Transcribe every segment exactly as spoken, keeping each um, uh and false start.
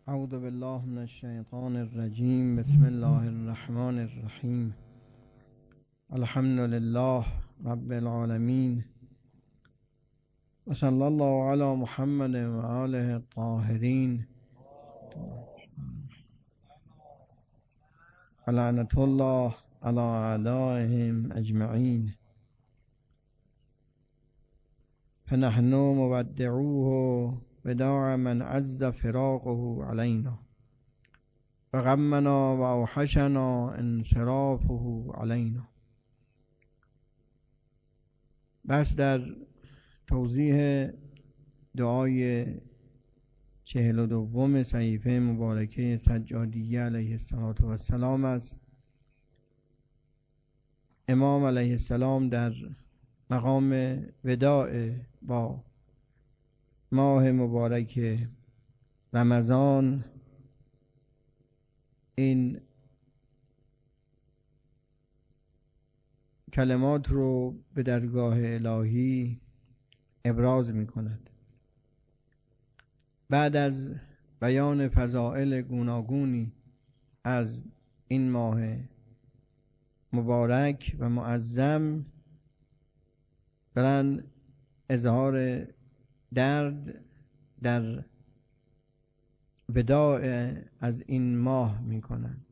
اعوذ بالله من الشیطان الرجیم. بسم الله الرحمن الرحیم. الحمد لله رب العالمین و صلی الله علی محمد و آله الطاهرین و لعنت الله علی اعدائهم اجمعین. فنحن مودعوه وداع من عز فراقه علينا وغمنا وأوحشنا انصرافه علينا. بس در توضیح دعای چهل و دوم صحیفه مبارکه سجادیه علیه السلام است. امام علیه السلام در مقام وداع با ماه مبارک رمضان این کلمات رو به درگاه الهی ابراز می کند. بعد از بیان فضائل گوناگونی از این ماه مبارک و معظم برن اظهار درد در وداع از این ماه می کنند.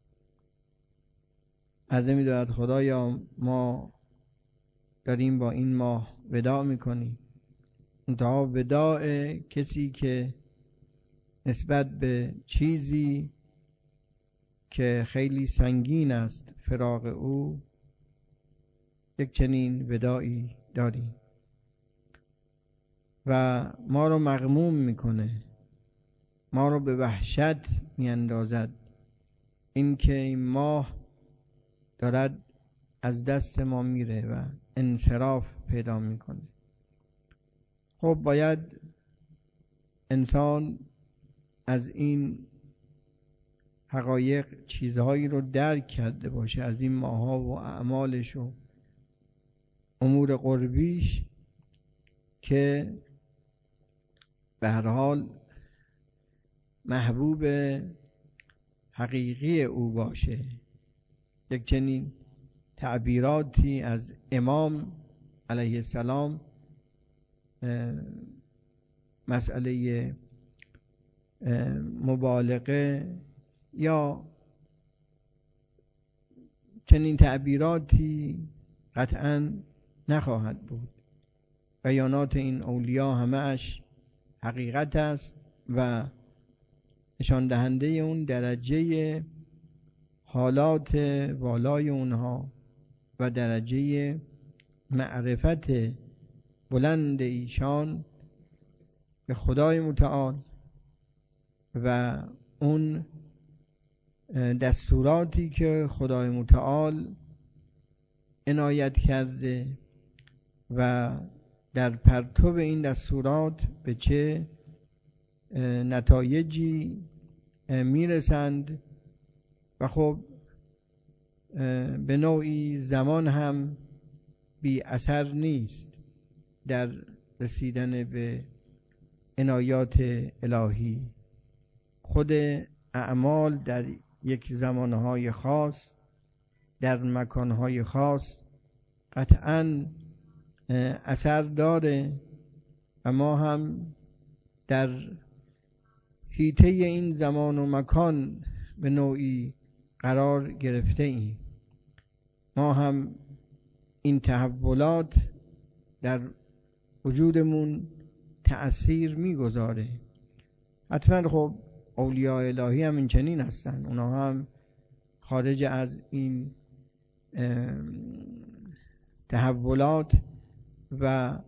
عرضه می دارد خدایا ما داریم با این ماه وداع می کنیم، منتها وداع کسی که نسبت به چیزی که خیلی سنگین است فراق او یک چنین وداعی داریم و ما رو مغموم میکنه، ما رو به وحشت میاندازد این که این ماه دارد از دست ما میره و انصراف پیدا میکنه. خب باید انسان از این حقایق چیزهایی رو درک کرده باشه، از این ماها و اعمالش و امور قربیش، که به هر حال محبوب حقیقی او باشه. یک چنین تعبیراتی از امام علیه السلام مسئله مبالغه یا چنین تعبیراتی قطعاً نخواهد بود. بیانات این اولیا همه اش حقیقت است و نشان دهنده اون درجه حالات والای اونها و درجه معرفت بلند ایشان به خدای متعال و اون دستوراتی که خدای متعال عنایت کرده و در پرتو این دستورات به چه نتایجی میرسند. و خب به نوعی زمان هم بی اثر نیست در رسیدن به عنایات الهی. خود اعمال در یک زمانهای خاص در مکانهای خاص قطعاً اثر داره و ما هم در حیطه این زمان و مکان به نوعی قرار گرفته ایم. ما هم این تحولات در وجودمون تأثیر میگذاره. حتما خب اولیاء الهی هم این چنین هستن، اونا هم خارج از این تحولات و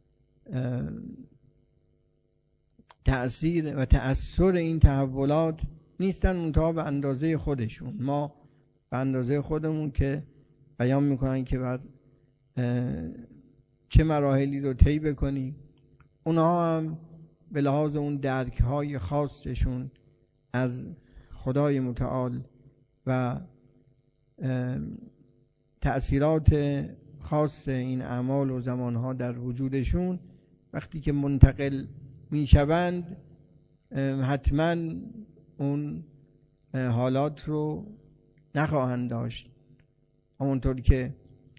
تأثیر و تأثیر این تحولات نیستن، منتها به اندازه خودشون. ما به اندازه خودمون که بیان میکنن که بعد چه مراحلی رو طی بکنیم، اونها هم به لحاظ اون درک های خاصشون از خدای متعال و تأثیرات خاص این اعمال و زمانها در وجودشون وقتی که منتقل میشوند حتما اون حالات رو نخواهند داشت. همونطور که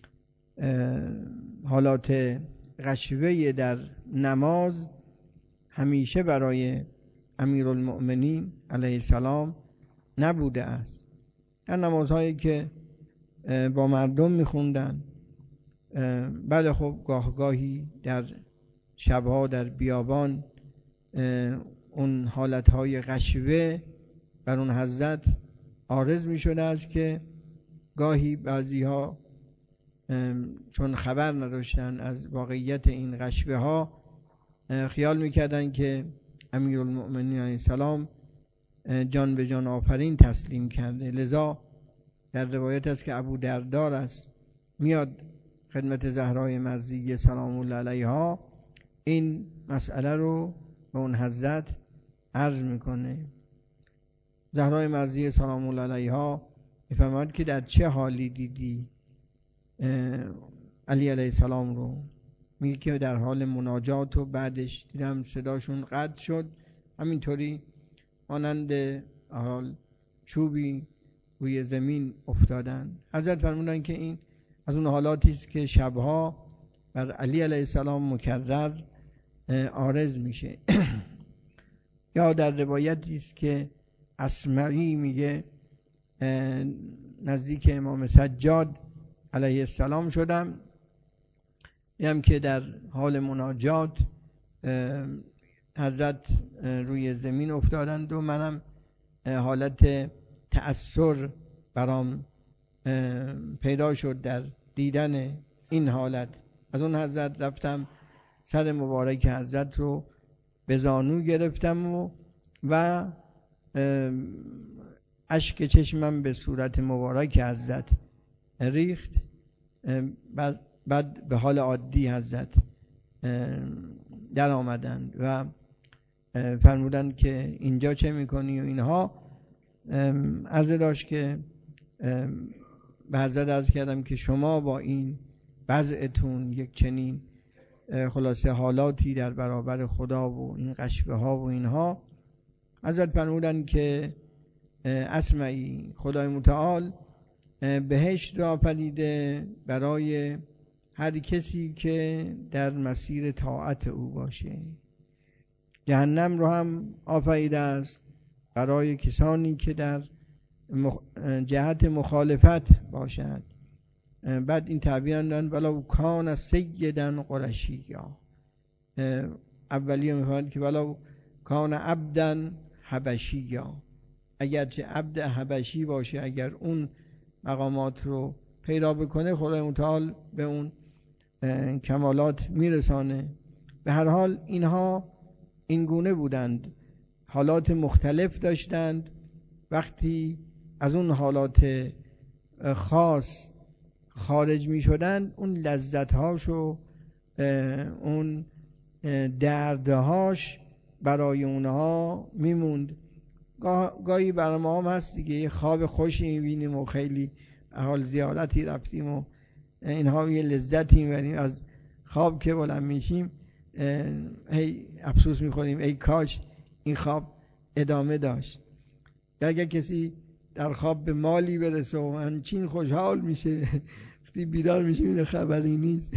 حالات غشوه در نماز همیشه برای امیرالمؤمنین علیه السلام نبوده است. در نمازهایی که با مردم میخوندن، بله خب گاه گاهی در شبها در بیابان اون حالتهای غشوه بر اون حضرت عارض میشده است که گاهی بعضی ها چون خبر نداشتن از واقعیت این غشوه ها خیال میکردن که امیرالمؤمنین علیه السلام جان به جان آفرین تسلیم کرده. لذا در روایت است که ابو دردار است میاد خدمت زهرای مرضیه سلام الله علیها، این مسئله رو به اون حضرت عرض میکنه. زهرای مرضیه سلام الله علیها میفرماید که در چه حالی دیدی علی علیه السلام رو؟ میگه که در حال مناجات و بعدش دیدم صداشون قطع شد، همینطوری مانند حال چوبی روی زمین افتادن. حضرت فرمودن که این از اون حالاتی است که شبها بر علی علیه السلام مکرر عارض میشه. یا در روایتی است که اسمعی میگه نزدیک امام سجاد علیه السلام شدم، دیدم که در حال مناجات حضرت روی زمین افتادند و منم حالت تأثر برام پیدا شد در دیدن این حالت. از اون حضرت رفتم سر مبارک حضرت رو به زانو گرفتم و و اشک چشمم به صورت مبارک حضرت ریخت. بعد, بعد به حال عادی حضرت در آمدند و فرمودند که اینجا چه میکنی و اینها. عرض داشت که به حضرت عرض کردم که شما با این وضعتون یک چنین خلاصه حالاتی در برابر خدا و این غشوه ها و اینها. حضرت فرمودند که اسمعی خدای متعال بهشت را آفریده برای هر کسی که در مسیر طاعت او باشه، جهنم رو هم آفریده است برای کسانی که در جهت مخالفت باشد. بعد این تعبیر دادن ولو کان سیدن قرشیا، اولیه میفرماید که ولو کان عبدن حبشیا، اگرچه عبد حبشی باشه، اگر اون مقامات رو پیدا بکنه خدای متعال به اون کمالات میرسانه. به هر حال اینها این گونه بودند، حالات مختلف داشتند. وقتی از اون حالات خاص خارج می شدند اون لذت هاش و اون دردهاش برای اونها میموند. گاه، گاهی برای ما هم هست دیگه، یه خواب خوشی میبینیم و خیلی حال زیارتی رفتیم و اینها یه لذتی میبریم از خواب که بلند میشیم هی افسوس میخوریم ای کاش این خواب ادامه داشت. یا اگر کسی در خواب به مالی برسه و همچین خوشحال میشه، وقتی بیدار میشه این خبری نیست.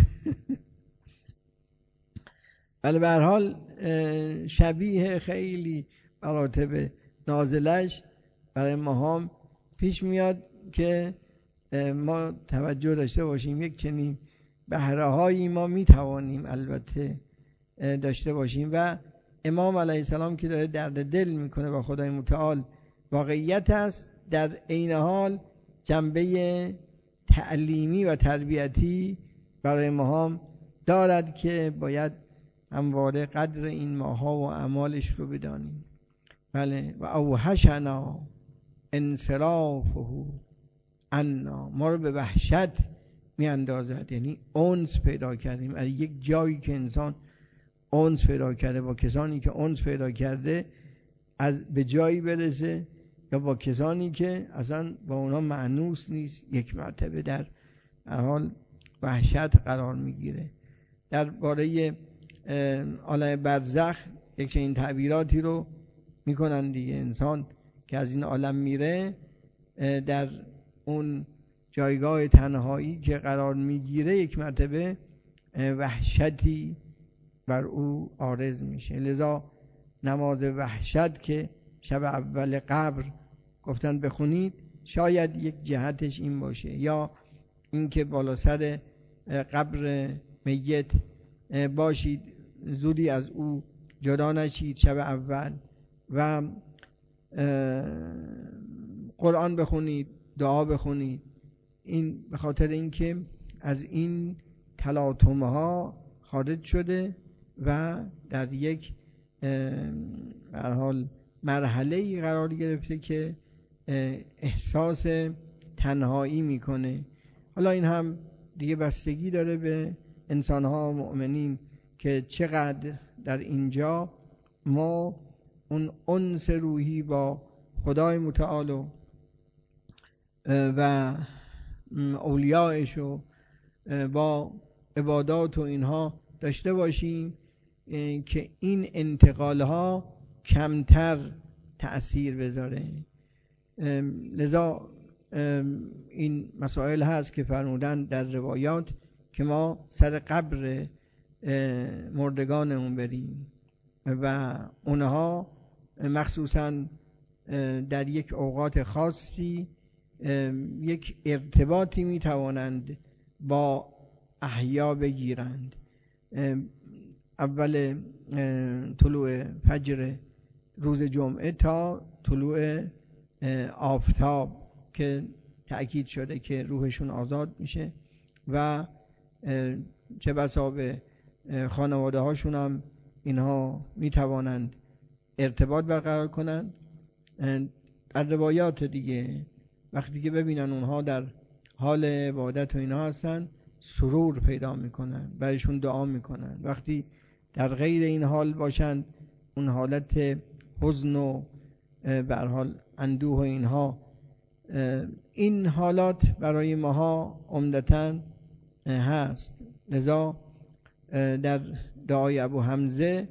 ولی به هر حال شبیه خیلی مراتب نازلش برای ما هم پیش میاد که ما توجه داشته باشیم. یک چنین بهره هایی ما میتوانیم البته داشته باشیم و امام علیه السلام که داره درد دل میکنه با خدای متعال واقعیت است، در عین حال جنبه تعلیمی و تربیتی برای ما هم دارد که باید همواره قدر این ماها و اعمالش رو بدانیم. بله و اوحشنا انصرافه عنا، ما رو به وحشت می اندازد، یعنی انس پیدا کردیم از یک جایی که انسان انس پیدا کرده با کسانی که انس پیدا کرده از به جایی برسه، یا با کسانی که اصلا با اونا مأنوس نیست یک مرتبه در حال وحشت قرار میگیره. در باره عالم برزخ یک چنین تعبیراتی رو میکنن دیگه. انسان که از این عالم میره در اون جایگاه تنهایی که قرار میگیره یک مرتبه وحشتی بر او عارض میشه. لذا نماز وحشت که شب اول قبر گفتن بخونید، شاید یک جهتش این باشه، یا اینکه بالا سر قبر میت باشید، زودی از او جدا نشید شب اول، و قرآن بخونید، دعا بخونید. این به خاطر اینکه از این تلاطم ها خارج شده و در یک به هر حال مرحله‌ای قرار گرفته که احساس تنهایی میکنه. حالا این هم دیگه بستگی داره به انسان‌ها مؤمنین که چقدر در اینجا ما اون انس روحی با خدای متعال و اولیاءش و با عبادات و اینها داشته باشیم که این انتقال ها کمتر تأثیر بذاره. لذا این مسائل هست که فرمودن در روایات که ما سر قبر مردگانمون بریم و اونها مخصوصا در یک اوقات خاصی یک ارتباطی میتوانند با احیا بگیرند. اول طلوع فجر روز جمعه تا طلوع آفتاب که تأکید شده که روحشون آزاد میشه و چه بسا به خانواده هاشون هم اینها میتوانند ارتباط برقرار کنند. در روایات دیگه وقتی که ببینن اونها در حال عبادت و اینها هستن، سرور پیدا میکنن، برایشون دعا میکنن. وقتی در غیر این حال باشن، اون حالت حزن و به هر حال اندوه و اینها، این حالات برای ماها عمدتاً هست. لذا در دعای ابو حمزه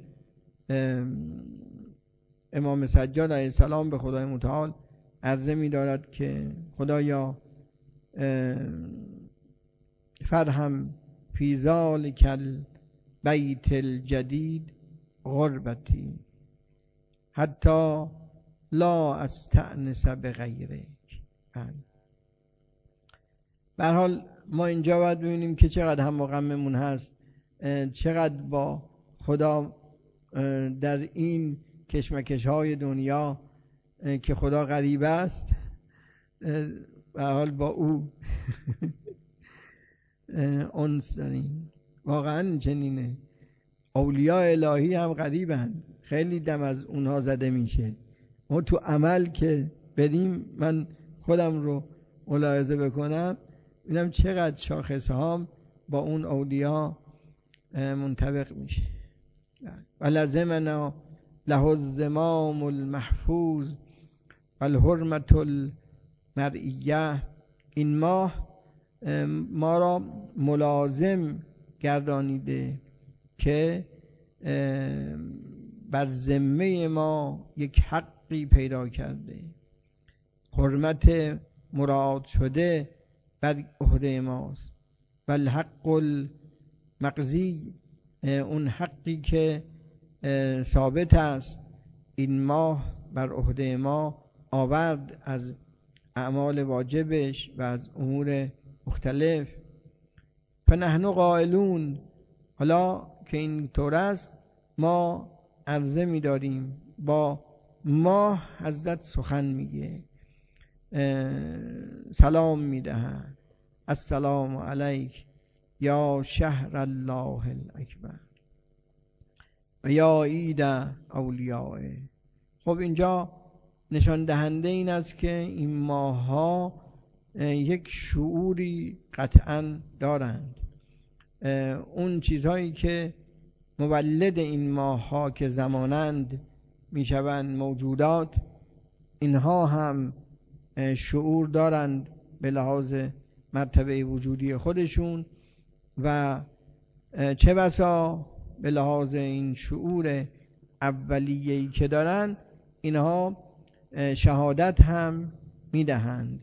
امام سجاد علیه السلام به خدای متعال عرضه می دارد که خدایا فرهم فی ذالک البیت الجدید غربتی حتی لا استأنس بغیرک. به هر حال ما اینجا باید ببینیم که چقدر هم غممون هست، چقدر با خدا در این کشمکش های دنیا که خدا غریب است، به هر حال با او انس داریم. واقعا چنینه. اولیاء الهی هم غریبند، خیلی دم از اونها زده میشه. ما تو عمل که بریم، من خودم رو ملاحظه بکنم، ببینم چقدر شاخص هام با اون اولیاء منطبق میشه. و لزمنا له الزمام المحفوظ و الحرمت المرئیه. این ماه ما را ملازم گردانیده که بر ذمه ما یک حقی پیدا کرده، حرمت مراد شده بر عهده ماست. و الحق المقضی، اون حقی که ثابت است این ماه بر عهده ما آورد از اعمال واجبش و از امور مختلف. فنحن قائلون، حالا که این طور است ما عرضه می داریم، با ماه حضرت سخن میگه، سلام میدهند: السلام علیک یا شهر الله الاکبر و یا عید اولیاء. خب اینجا نشان دهنده این است که این ماه ها یک شعوری قطعا دارند. اون چیزهایی که مولد این ماه ها که زمانند میشوند موجودات، اینها هم شعور دارند به لحاظ مرتبه وجودی خودشون و چه بسا به لحاظ این شعور اولیه‌ای که دارن اینها شهادت هم میدهند.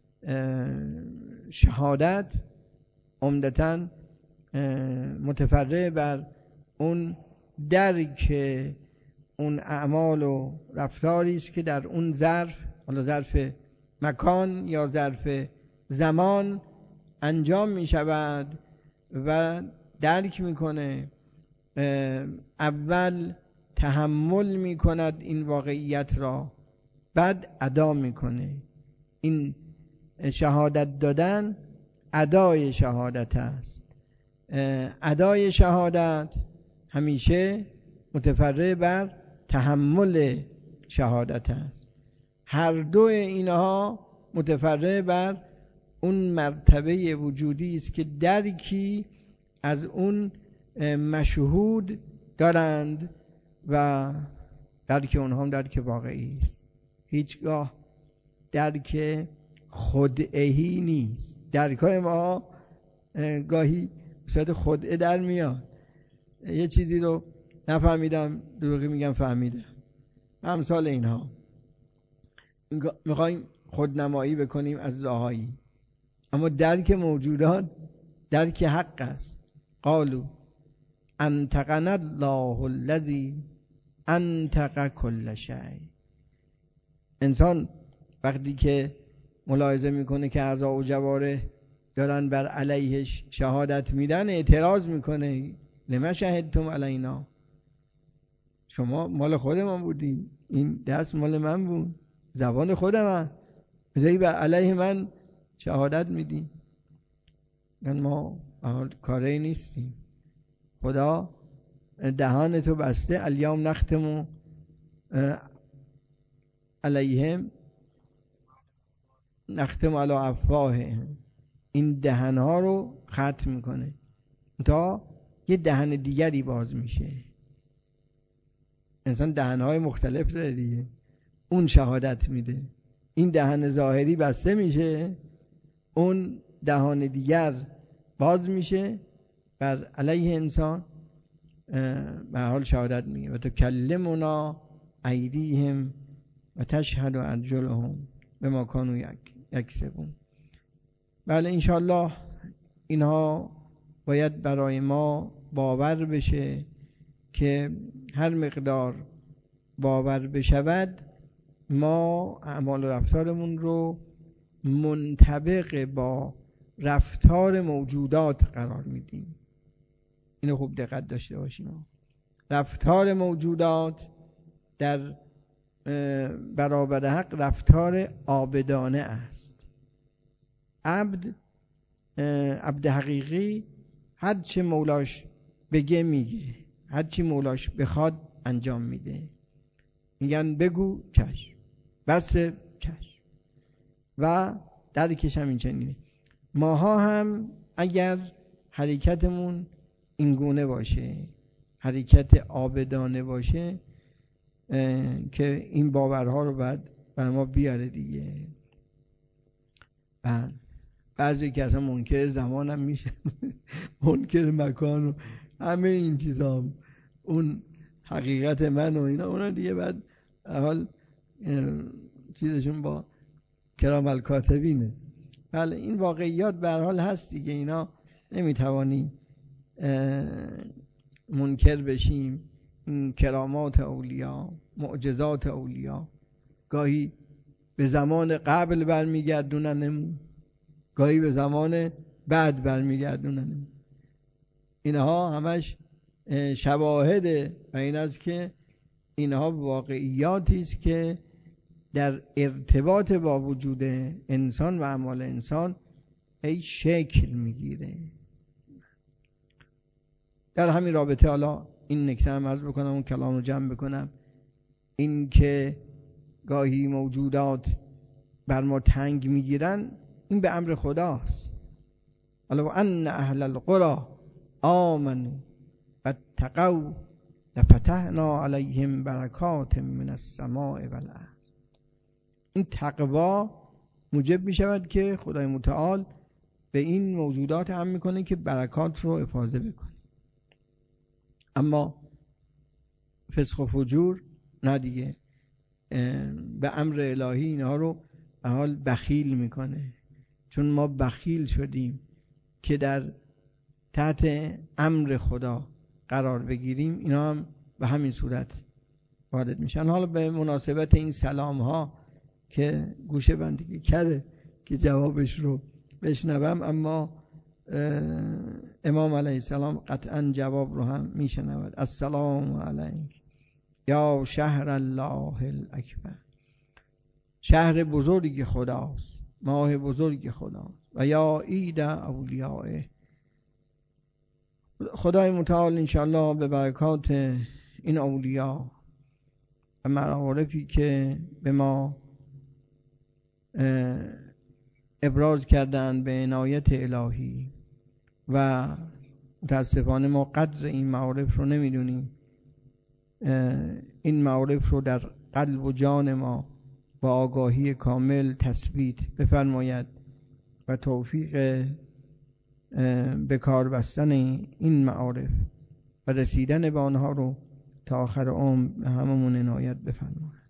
شهادت عمدتاً متفرع بر اون درک اون اعمال و رفتاری است که در اون ظرف، حالا ظرف مکان یا ظرف زمان انجام می شود و درک می کنه. اول تحمل می کند این واقعیت را، بعد ادا می کنه. این شهادت دادن ادای شهادت است. ادای شهادت همیشه متفرع بر تحمل شهادت است. هر دو اینها متفرع بر اون مرتبه وجودی است که درکی از اون مشهود دارند و درک اونها هم درک واقعی است. هیچگاه درک خدعهی نیست. درکای ما گاهی صورت خدعه در میاد. یه چیزی رو نفهمیدم دروغی میگم فهمیدم. امثال اینها میخوایم خودنمایی بکنیم از زاهایی، اما درک موجودات درک حق است. قالوا انطقنا الله الذی انطق کل شیء. انسان وقتی که ملاحظه میکنه که اعضا و جوارح دارن بر علیهش شهادت میدن، اعتراض میکنه لما شهدتم علینا، شما مال خودمان بودین، این دست مال من بود، زبان خودم، میذاری بر علیه من شهادت میدی. ما کاری نیستیم. خدا دهان تو بسته، الیوم نختم علیهم نختم علی افواههم، این دهنها رو ختم میکنه تا یه دهن دیگری باز میشه. انسان دهنهای مختلف داره دیگه، اون شهادت میده. این دهن ظاهری بسته میشه، اون دهان دیگر باز میشه، بر علیه انسان به حال شهادت میگه و تکلمنا ایدیهم و تشهد ارجلهم بما کانوا یکسبون. بله انشالله اینها باید برای ما باور بشه که هر مقدار باور بشود ما اعمال و رفتارمون رو منطبق با رفتار موجودات قرار میدیم. اینو خوب دقت داشته باشیم. رفتار موجودات در برابر حق رفتار عابدانه است. عبد عبد حقیقی هر چه مولاش بگه میگه، هر چی مولاش بخواد انجام میده. میگن بگو چشم، بس چشم، و درکش هم این چنینه. ماها هم اگر حرکتمون اینگونه باشه، حرکت عابدانه باشه، که این باورها رو بعد بر ما بیاره دیگه. بعد بعضی که اصلا منکر زمان هم میشه منکر مکان و همه این چیزا هم. اون حقیقت من و اینا، اونا دیگه بعد حال چیزشون با کرام الکاتبینه. بله این واقعیات به هر حال هست دیگه، اینا نمیتوانیم منکر بشیم. این کرامات اولیاء، معجزات اولیاء گاهی به زمان قبل برمیگردونن، گاهی به زمان بعد برمیگردونن. اینها همش شواهده و این است که اینها واقعیاتی است که در ارتباط با وجود انسان و اعمال انسان ای شکل میگیره. در همین رابطه حالا این نکته هم عرض بکنم، اون کلام رو جمع بکنم. این که گاهی موجودات بر ما تنگ میگیرن، این به امر خداست. حالا ان اهل القرى آمنوا واتقوا لفتحنا علیهم برکات من السماء والارض. این تقوا موجب می شود که خدای متعال به این موجودات هم میکنه که برکات رو افاضه بکنه. اما فسق و فجور نه دیگه. به امر الهی اینها رو به حال بخیل میکنه، چون ما بخیل شدیم که در تحت امر خدا قرار بگیریم، اینا هم به همین صورت وارد میشن. حالا به مناسبت این سلام ها که گوشه بندگی کرده که جوابش رو بشنوم، اما امام علیه السلام قطعا جواب رو هم میشنود. السلام علیک یا شهر الله الاکبر، شهر بزرگ خداست، ماه بزرگ خداست، و یا عید اولیائه. خدای متعال انشاءالله به برکات این اولیاء و معارفی که به ما ابراز کردن به عنایت الهی، و متاسفانه ما قدر این معارف رو نمیدونیم، این معارف رو در قلب و جان ما با آگاهی کامل تثبیت بفرماید و توفیق به کار بستن این معارف و رسیدن به آنها رو تا آخر عمر هممون عنایت بفرماید.